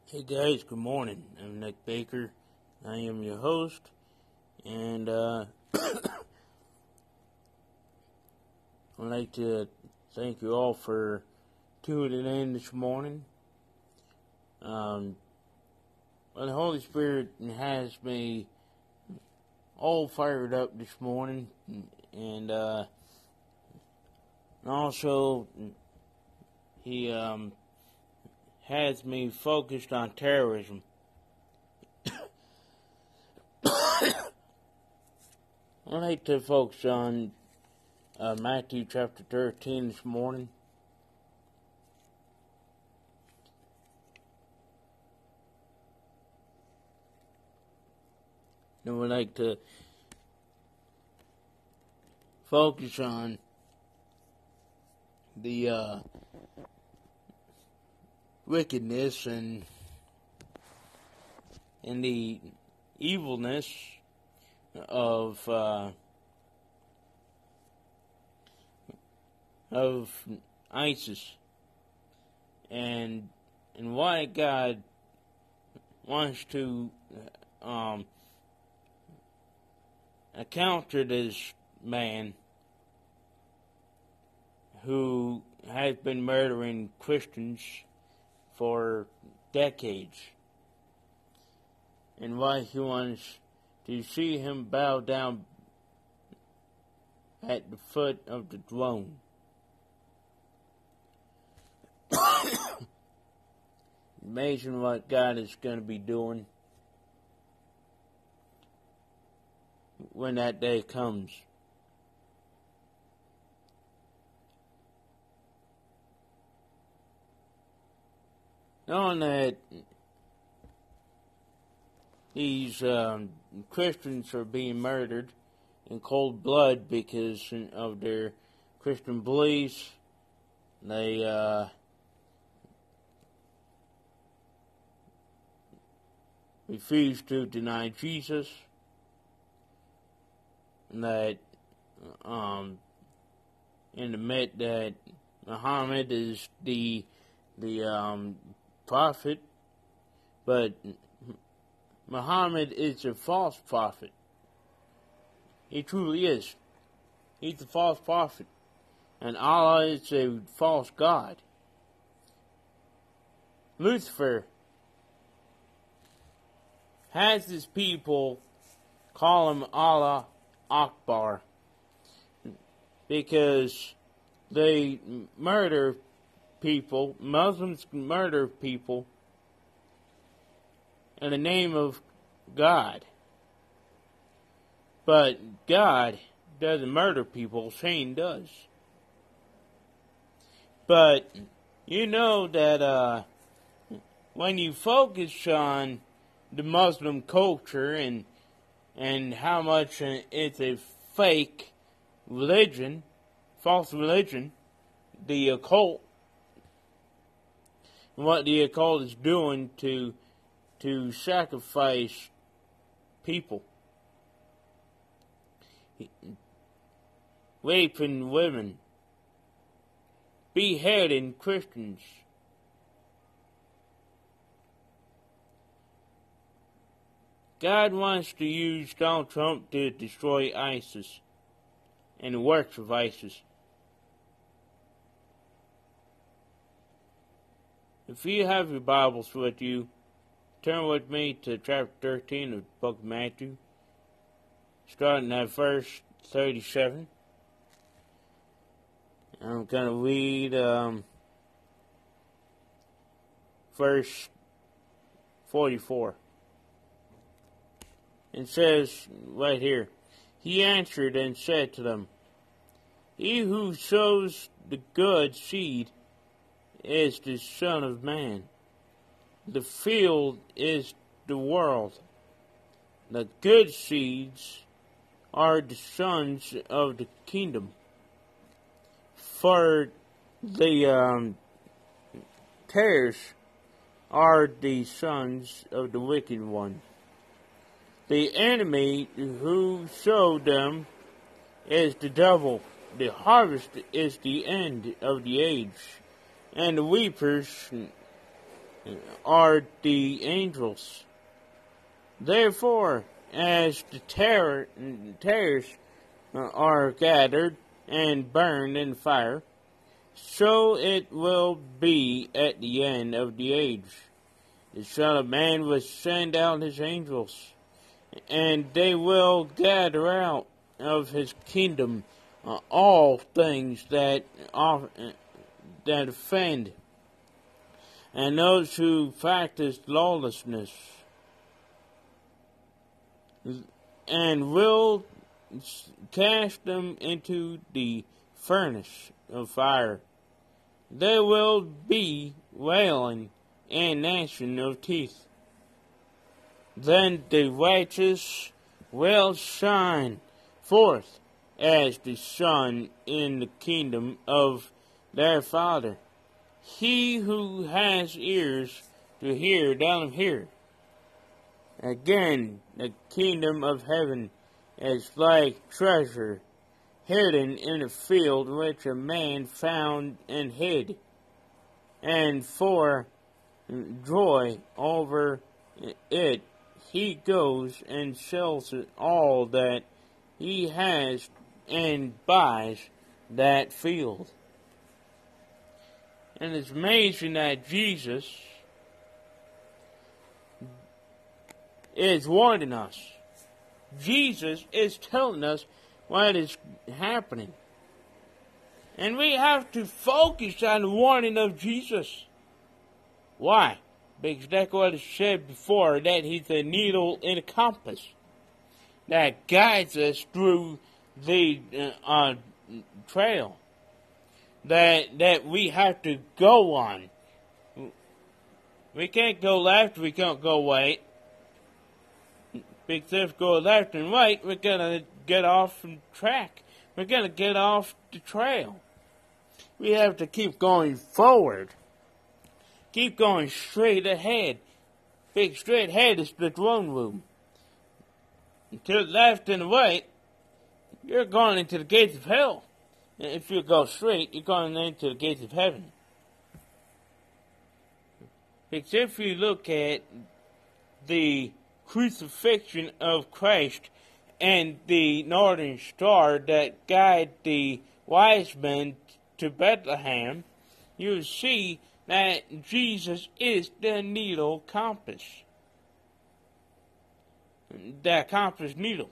Hey guys, good morning. I'm Nick Baker. I am your host, and I'd like to thank you all for tuning in this morning. The Holy Spirit has me all fired up this morning, and also He has me focused on terrorism. I'd like to focus on Matthew chapter 13 this morning. And we'd like to focus on the wickedness and the evilness of ISIS, and why God wants to counter this man who has been murdering Christians for decades, and why he wants to see him bow down at the foot of the throne. Amazing what God is going to be doing when that day comes. Knowing that these Christians are being murdered in cold blood because of their Christian beliefs, they refuse to deny Jesus, and that and admit that Muhammad is the prophet, but Muhammad is a false prophet. He truly is. He's a false prophet. And Allah is a false god. Lucifer has his people call him Allah Akbar because they murder people. Muslims murder people in the name of God. But God doesn't murder people, Satan does. But you know that when you focus on the Muslim culture and how much it's a fake religion, false religion, the occult, and what the occult is doing to sacrifice people, raping women, beheading Christians. God wants to use Donald Trump to destroy ISIS and the works of ISIS. If you have your Bibles with you, turn with me to chapter 13 of the book of Matthew, starting at verse 37. I'm going to read verse 44. It says right here, He answered and said to them, He who sows the good seed is the Son of Man. The field is the world. The good seeds are the sons of the kingdom. For the tares are the sons of the wicked one. The enemy who sowed them is the devil. The harvest is the end of the age, and the weepers are the angels. Therefore, as the tares are gathered and burned in fire, so it will be at the end of the age. The Son of Man will send out his angels, and they will gather out of his kingdom all things that offend, and those who practice lawlessness, and will cast them into the furnace of fire. There will be wailing and gnashing of teeth. Then the righteous will shine forth as the sun in the kingdom of their Father. He who has ears to hear, let him hear. Again, the kingdom of heaven is like treasure hidden in a field which a man found and hid, and for joy over it he goes and sells all that he has and buys that field. And it's amazing that Jesus is warning us. Jesus is telling us what is happening. And we have to focus on the warning of Jesus. Why? Because that's what it said before, that he's a needle in a compass that guides us through the trail that we have to go on. We can't go left, we can't go right. Because if we go left and right, we're going to get off the track. We're going to get off the trail. We have to keep going forward. Keep going straight ahead. Big straight ahead is the throne room. And to the left and the right, you're going into the gates of hell. And if you go straight, you're going into the gates of heaven. Because if you look at the crucifixion of Christ and the northern star that guided the wise men to Bethlehem, you see that Jesus is the needle compass. The compass needle.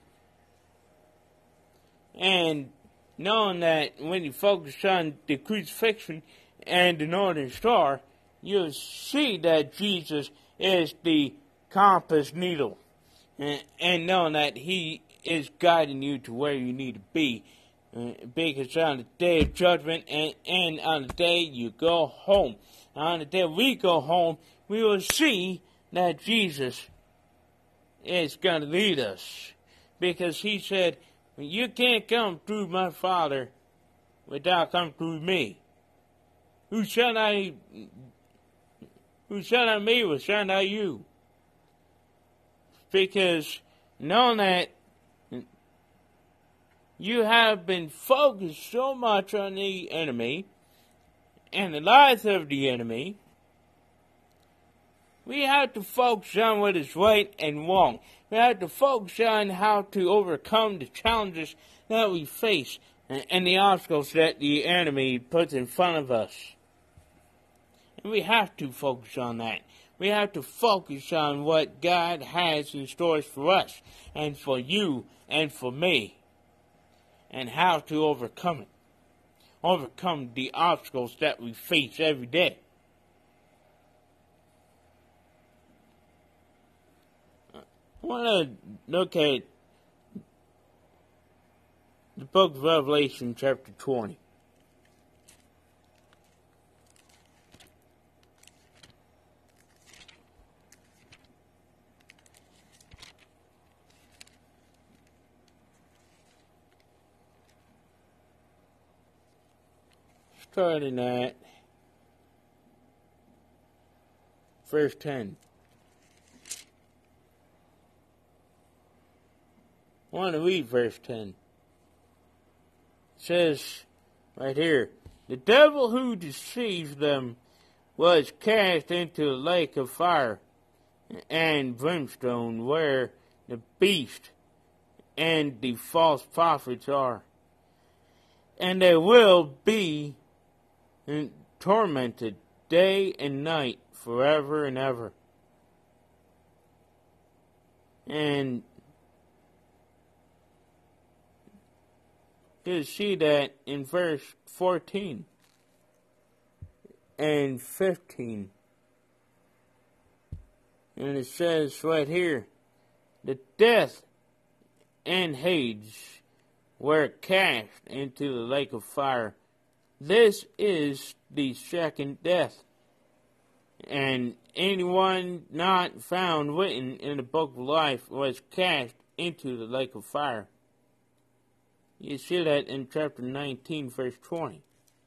And knowing that when you focus on the crucifixion and the northern star, you'll see that Jesus is the compass needle. And knowing that he is guiding you to where you need to be. Because on the day of judgment and on the day you go home, on the day we go home, we will see that Jesus is going to lead us. Because he said, you can't come through my Father without coming through me. Who shall I me, or shall I you? Because knowing that you have been focused so much on the enemy and the lies of the enemy, we have to focus on what is right and wrong. We have to focus on how to overcome the challenges that we face and the obstacles that the enemy puts in front of us. And we have to focus on that. We have to focus on what God has in store for us and for you and for me, and how to overcome it. Overcome the obstacles that we face every day. I want to look at the book of Revelation, chapter 20. Starting at verse 10. I want to read verse 10. It says right here, the devil who deceives them was cast into the lake of fire and brimstone, where the beast and the false prophets are. And they will be tormented day and night forever and ever. And you see that in verse 14 and 15. And it says right here, the death and Hades were cast into the lake of fire. This is the second death. And anyone not found written in the book of life was cast into the lake of fire. You see that in chapter 19, verse 20.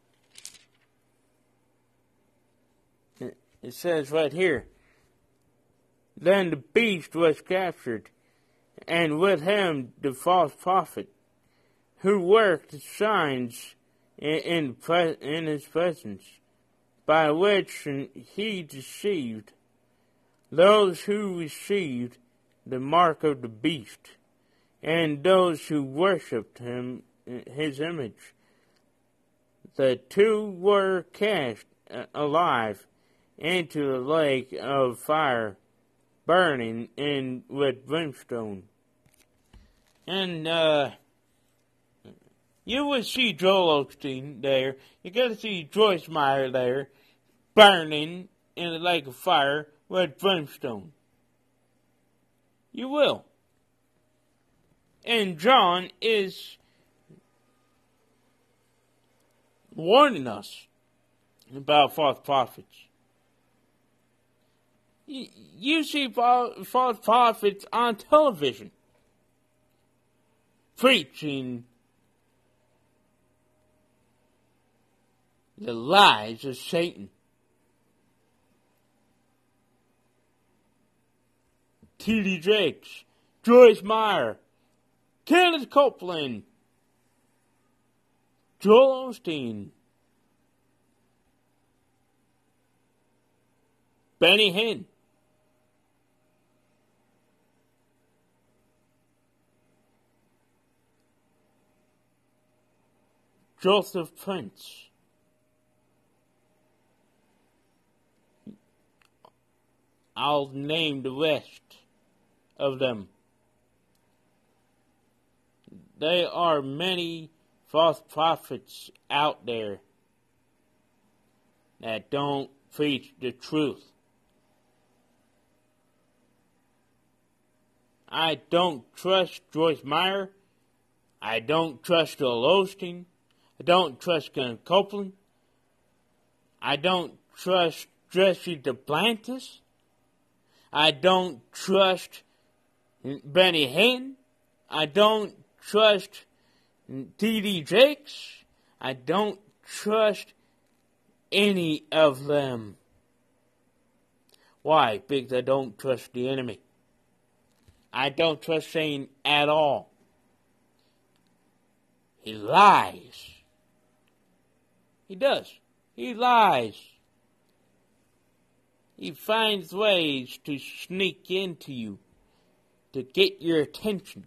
It says right here, then the beast was captured, and with him the false prophet, who worked signs in his presence, by which he deceived those who received the mark of the beast, and those who worshipped him, his image. The two were cast alive into the lake of fire, burning with brimstone. And you would see Joel Osteen there. You got to see Joyce Meyer there, burning in the lake of fire with brimstone. You will. And John is warning us about false prophets. You see false prophets on television preaching the lies of Satan. T.D. Jakes, Joyce Meyer, Kenneth Copeland, Joel Osteen, Benny Hinn, Joseph Prince, I'll name the rest of them. There are many false prophets out there that don't preach the truth. I don't trust Joyce Meyer. I don't trust Joel Osteen. I don't trust Kenneth Copeland. I don't trust Jesse Duplantis. I don't trust Benny Hinn. I don't trust T.D. Jakes. I don't trust any of them. Why? Because I don't trust the enemy. I don't trust Satan at all. He lies. He does. He lies. He finds ways to sneak into you, to get your attention.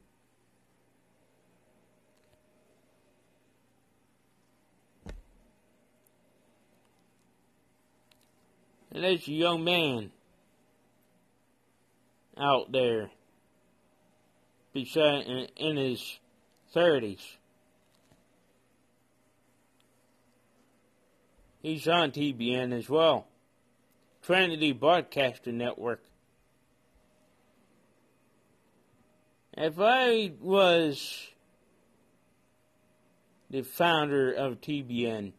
And there's a young man out there in his 30s. He's on TBN as well. Trinity Broadcasting Network. If I was the founder of TBN,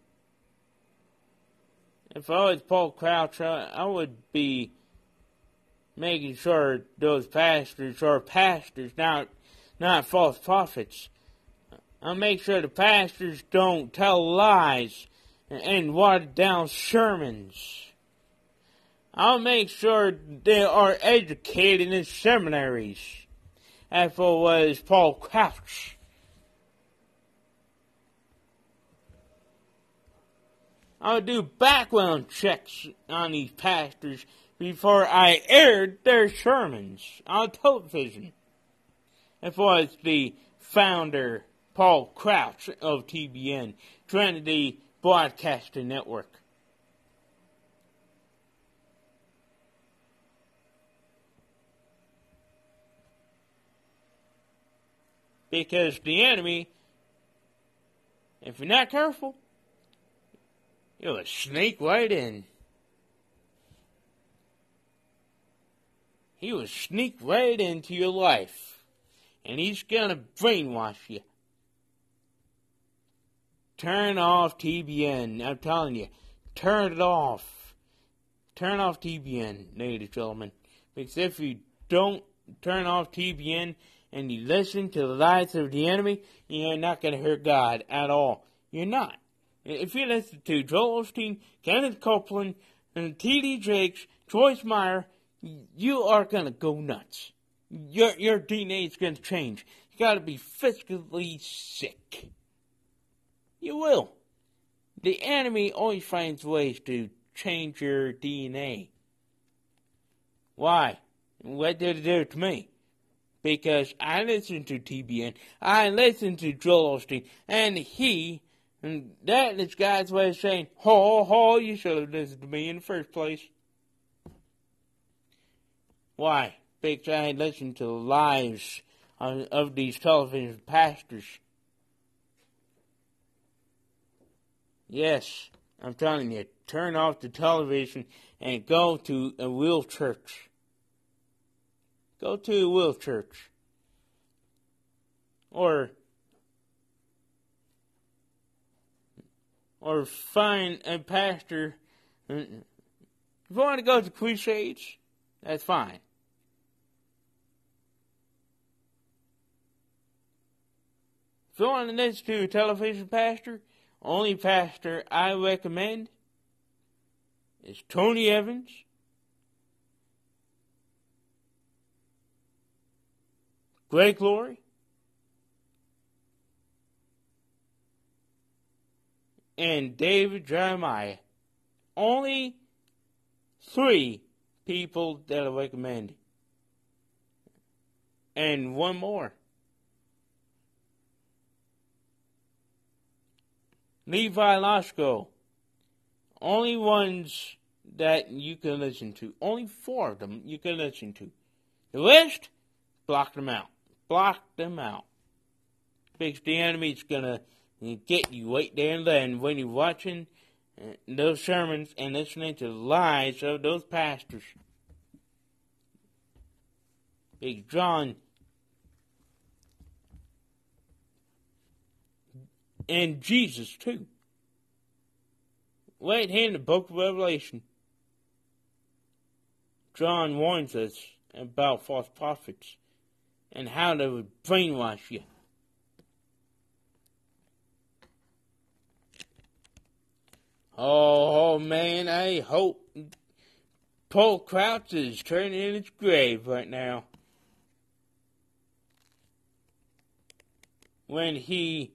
if I was Paul Crouch, I would be making sure those pastors are pastors, not false prophets. I'll make sure the pastors don't tell lies and watered down sermons. I'll make sure they are educated in seminaries. If I was Paul Crouch. I would do background checks on these pastors before I aired their sermons on television. As far as the founder, Paul Crouch of TBN, Trinity Broadcasting Network. Because the enemy, if you're not careful, he'll sneak right in. He will sneak right into your life. And he's gonna brainwash you. Turn off TBN. I'm telling you. Turn it off. Turn off TBN, ladies and gentlemen. Because if you don't turn off TBN, and you listen to the lies of the enemy, you're not going to hear God at all. You're not. If you listen to Joel Osteen, Kenneth Copeland, and T.D. Jakes, Joyce Meyer, you are going to go nuts. Your DNA is going to change. You got to be physically sick. You will. The enemy always finds ways to change your DNA. Why? What did it do to me? Because I listened to TBN, I listened to Joel Osteen, and that is God's way of saying, you should have listened to me in the first place. Why? Because I listened to the lies of these television pastors. Yes, I'm telling you, turn off the television and go to a real church. Go to a real church. Or find a pastor. If you want to go to crusades, that's fine. If you want to listen to a television pastor, only pastor I recommend is Tony Evans. Greg Glory, and David Jeremiah. Only 3 people that I recommend. And one more. Levi Lasco. Only ones that you can listen to. Only 4 of them you can listen to. The rest, block them out. Block them out. Because the enemy's going to get you right there and then when you're watching those sermons and listening to the lies of those pastors. Big John and Jesus too. Right here in the book of Revelation, John warns us about false prophets and how they would brainwash you. Oh man, I hope Paul Crouch is turning in his grave right now. When he,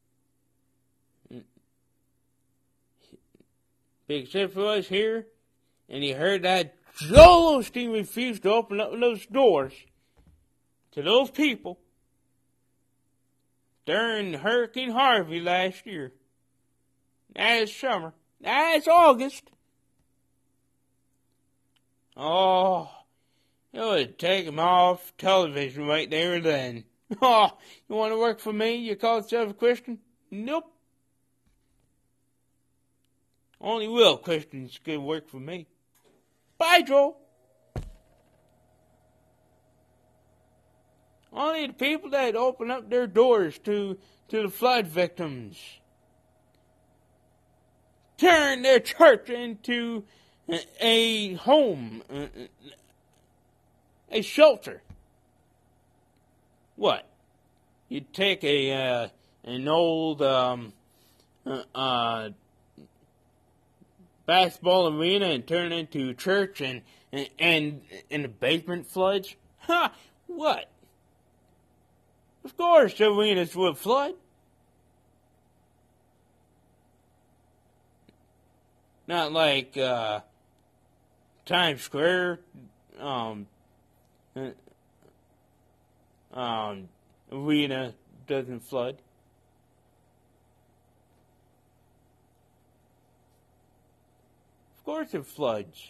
Big Sipper was here, and he heard that Joel Osteen refused to open up those doors to those people during Hurricane Harvey last year. That is summer. That is August. Oh, it would take him off television right there and then. Oh, you want to work for me? You call yourself a Christian? Nope. Only real Christians can work for me. Bye, Joel. Only the people that open up their doors to the flood victims. Turn their church into a home, a shelter. What? You take an old basketball arena and turn it into a church and the basement floods? Ha! What? Of course the arenas would flood. Not like Times Square, arena doesn't flood. Of course it floods.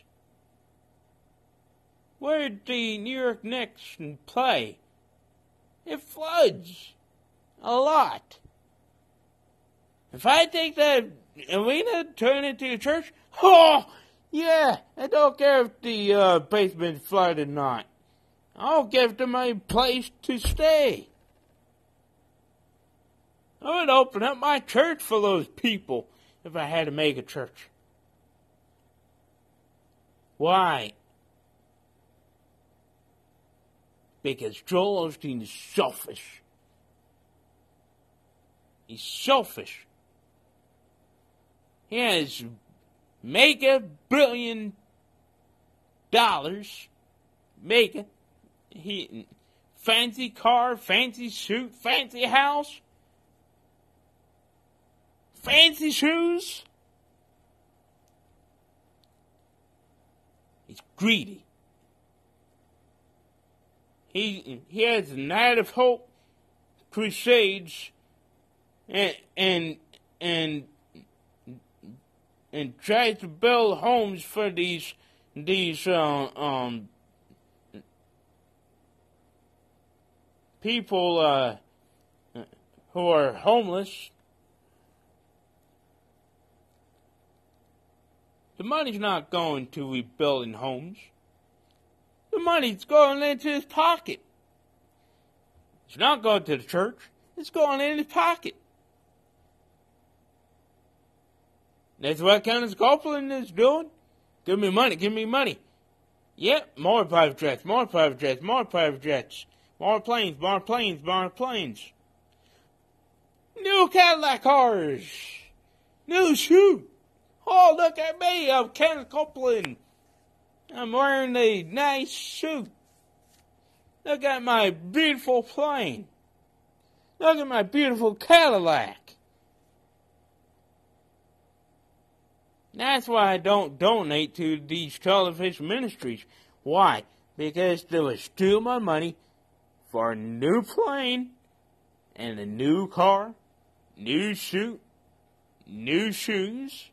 Where did the New York Knicks play? It floods a lot. If I take that arena, turn it into a church, oh, yeah, I don't care if the basement's flooded or not. I'll give them a place to stay. I would open up my church for those people if I had to make a church. Why? Because Joel Osteen is selfish. He's selfish. He has mega billion dollars. He fancy car, fancy suit, fancy house, fancy shoes. He's greedy. He has the Night of Hope crusades and tries to build homes for these people who are homeless. The money's not going to rebuilding homes. The money's going into his pocket. It's not going to the church. It's going in his pocket. That's what Kenneth Copeland is doing. Give me money, give me money. Yep, more private jets, more private jets, more private jets. More planes, more planes, more planes. New Cadillac cars. New suit. Oh, look at me, I'm Kenneth Copeland. I'm wearing a nice suit. Look at my beautiful plane. Look at my beautiful Cadillac. That's why I don't donate to these television ministries. Why? Because they would steal my money for a new plane and a new car, new suit, new shoes.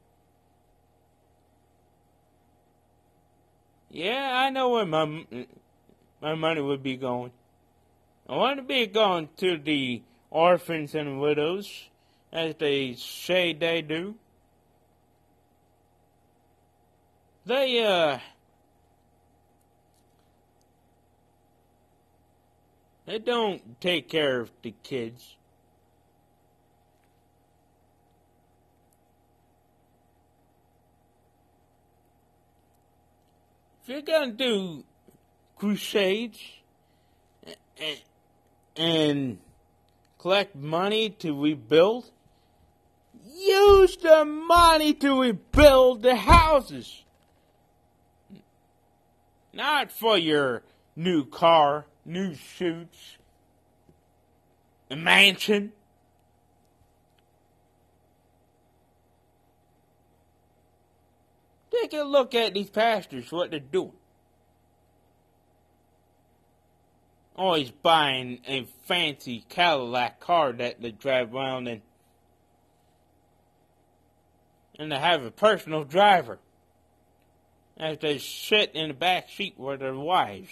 Yeah, I know where my money would be going. I want to be going to the orphans and widows, as they say they do. They don't take care of the kids. If you're gonna do crusades and collect money to rebuild, use the money to rebuild the houses. Not for your new car, new suits, a mansion. Take a look at these pastors, what they're doing. Always buying a fancy Cadillac car that they drive around in. And they have a personal driver as they sit in the back seat with their wives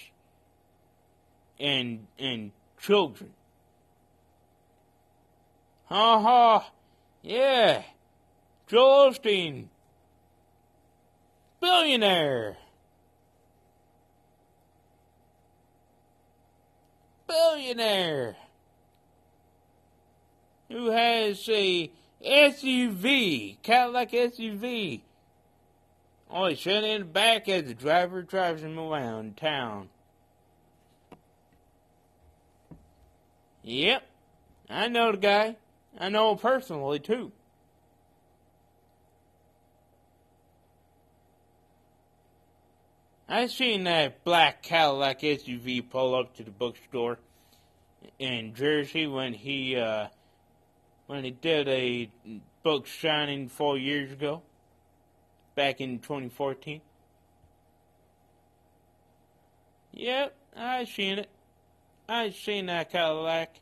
and children. Ha ha, yeah, Joel Osteen, billionaire. Billionaire who has a SUV, Cadillac SUV. Always sitting in the back as the driver drives him around town. Yep, I know the guy. I know him personally too. I seen that black Cadillac SUV pull up to the bookstore in Jersey when he did a book signing 4 years ago. back in 2014. Yep, I seen it. I seen that Cadillac.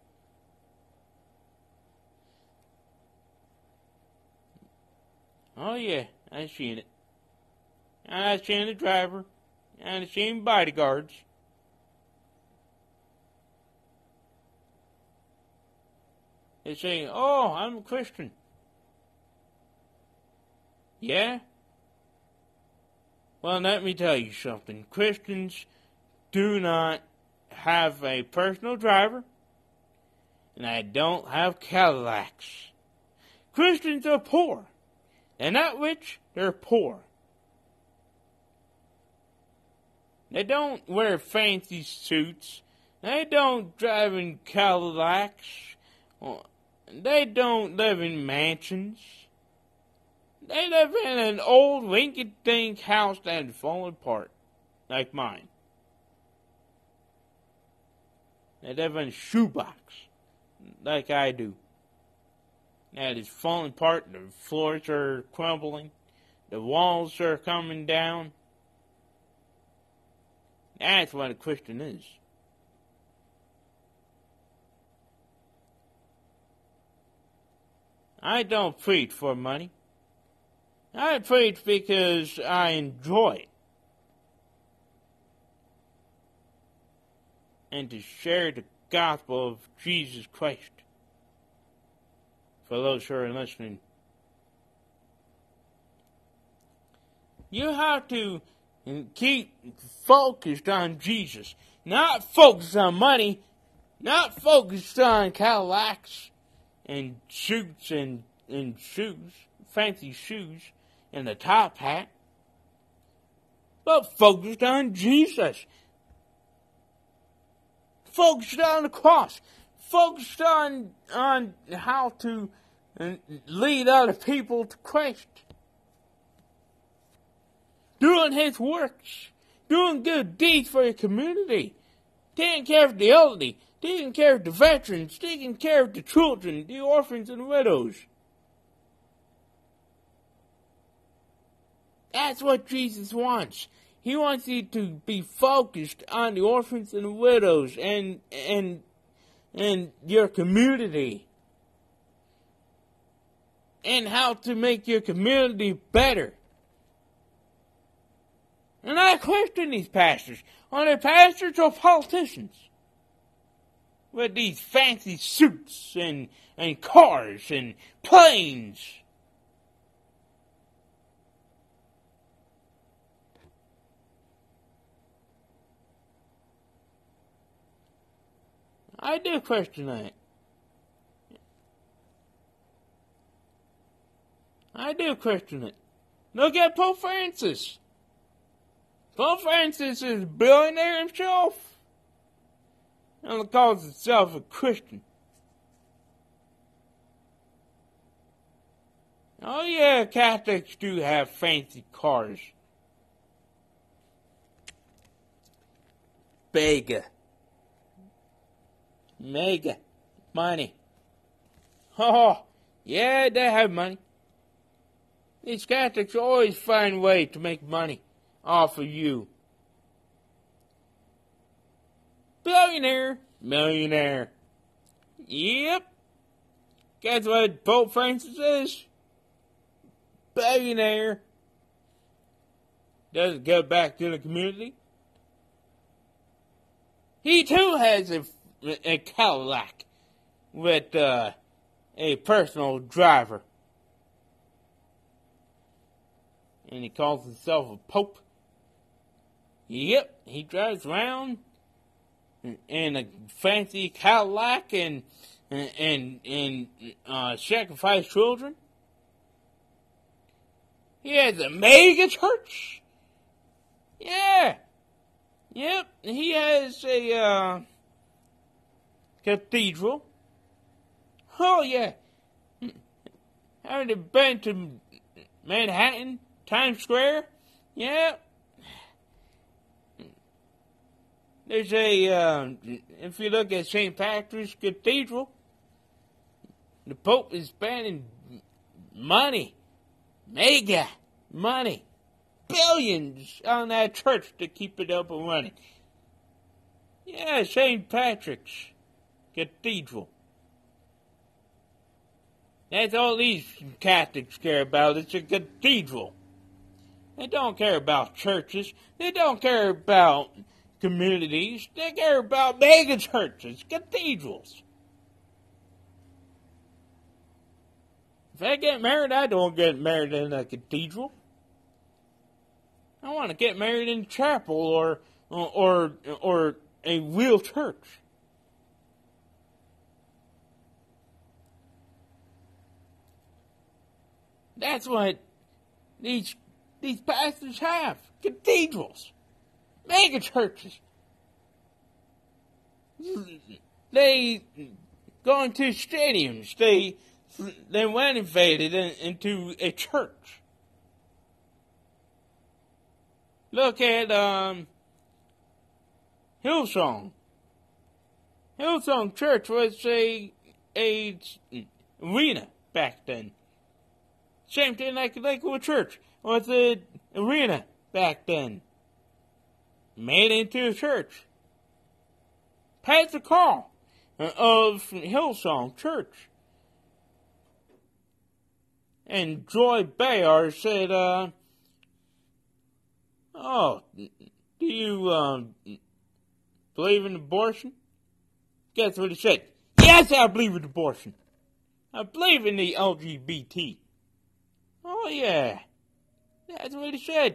Oh yeah, I seen it. I seen the driver. And I seen bodyguards. They say, "Oh, I'm a Christian." Yeah? Well, let me tell you something. Christians do not have a personal driver, and I don't have Cadillacs. Christians are poor. They're not rich, they're poor. They don't wear fancy suits. They don't drive in Cadillacs. They don't live in mansions. They live in an old rinky-dink house that had fallen apart, like mine. They live in a shoebox, like I do. That is falling apart. The floors are crumbling. The walls are coming down. That's what a Christian is. I don't preach for money. I preach because I enjoy it. And to share the gospel of Jesus Christ. For those who are listening. You have to keep focused on Jesus. Not focused on money. Not focused on Cadillacs and suits and shoes. Fancy shoes. And the top hat. But focused on Jesus. Focused on the cross. Focused on how to lead other people to Christ. Doing His works. Doing good deeds for your community. Taking care of the elderly. Taking care of the veterans. Taking care of the children, the orphans and widows. That's what Jesus wants. He wants you to be focused on the orphans and the widows and your community. And how to make your community better. And I question these pastors. Are they pastors or politicians? With these fancy suits and cars and planes. I do question that. I do question it. Look at Pope Francis. Pope Francis is a billionaire himself. And calls himself a Christian. Oh yeah, Catholics do have fancy cars. Mega money. Oh, yeah, they have money. These Catholics always find a way to make money off of you. Billionaire, millionaire. Yep. Guess what Pope Francis is? Billionaire. Doesn't go back to the community. He too has a Cadillac with a personal driver. And he calls himself a pope. Yep, he drives around in a fancy Cadillac and sacrifice children. He has a mega church. Yeah. Yep, he has a cathedral. Oh yeah. Haven't you been to Manhattan, Times Square? Yeah. There's if you look at St. Patrick's Cathedral, the Pope is spending money. Mega money, billions on that church to keep it up and running. Yeah, St. Patrick's Cathedral. That's all these Catholics care about. It's a cathedral. They don't care about churches. They don't care about communities. They care about mega churches, cathedrals. If I get married, I don't get married in a cathedral. I want to get married in a chapel or a real church. That's what these pastors have. Cathedrals. Mega churches. They go into stadiums. They renovated into a church. Look at Hillsong. Hillsong Church was a arena back then. Same thing like Lakewood Church was an arena back then. Made into a church. Pastor Carl of Hillsong Church and Joy Behar said, "Oh, do you believe in abortion?" Guess what he said? Yes, I believe in abortion. I believe in the LGBT. Oh yeah, that's what he said.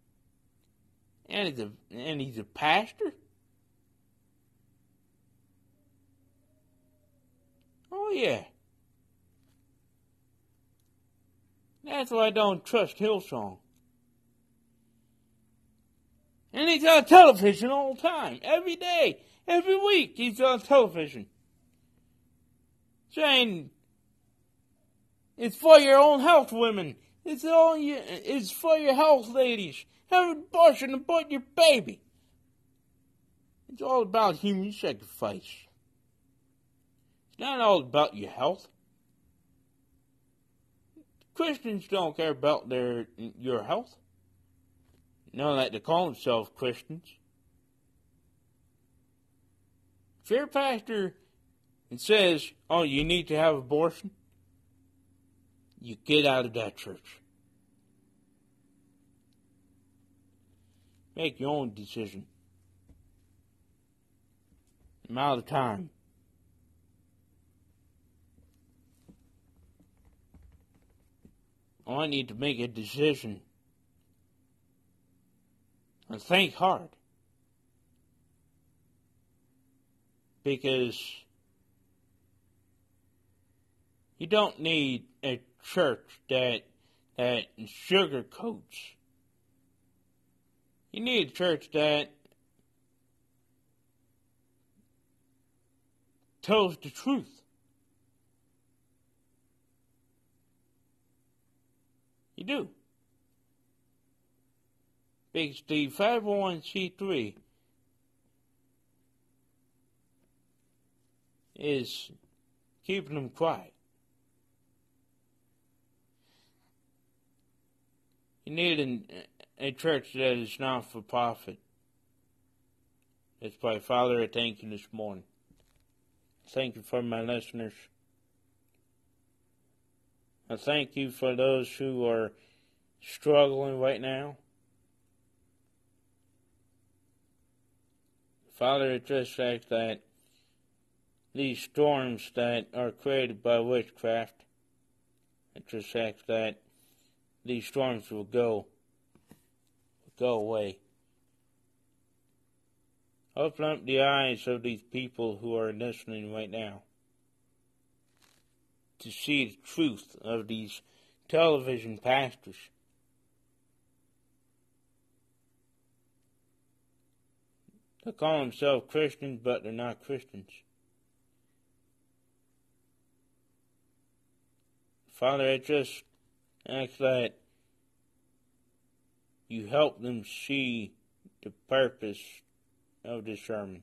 And he's a pastor. Oh yeah. That's why I don't trust Hillsong. And he's on television all the time, every day, every week. He's on television, saying it's for your own health, women. It's for your health, ladies. Have an abortion, abort your baby. It's all about human sacrifice. It's not all about your health. Christians don't care about your health. No, that they call themselves Christians. If you're a pastor and says, "Oh, you need to have abortion," you get out of that church. Make your own decision. I'm out of time. I need to make a decision. And think hard. Because you don't need a church that sugarcoats. You need a church that tells the truth. You do. Because the 501c3 is keeping them quiet. You need a church that is not for profit. That's why, Father, I thank you this morning. Thank you for my listeners. I thank you for those who are struggling right now. Father, I just ask that these storms that are created by witchcraft, I just ask that these storms will go away. Open up the eyes of these people who are listening right now to see the truth of these television pastors. They call themselves Christians, but they're not Christians. Father, I just ask that you help them see the purpose of this sermon.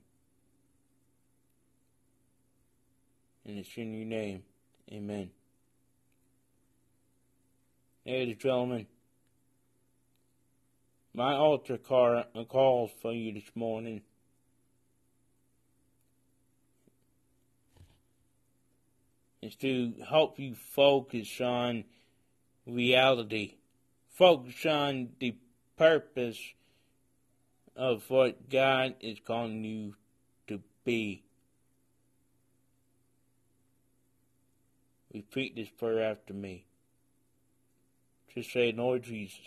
And it's in your name. Amen. Ladies and gentlemen, my altar call for you this morning is to help you focus on reality. Focus on the purpose of what God is calling you to be. Repeat this prayer after me. Just say, Lord Jesus,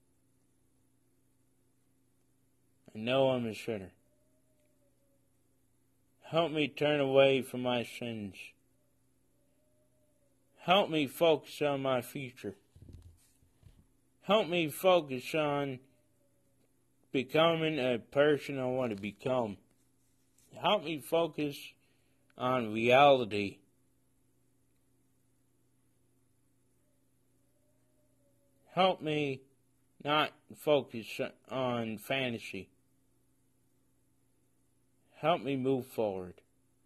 I know I'm a sinner. Help me turn away from my sins. Help me focus on my future. Help me focus on becoming a person I want to become. Help me focus on reality. Help me not focus on fantasy. Help me move forward.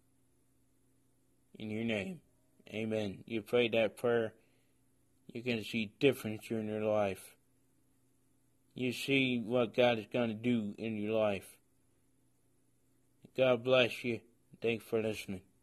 In your name, amen. You prayed that prayer, you're going to see difference in your life. You see what God is going to do in your life. God bless you. Thanks for listening.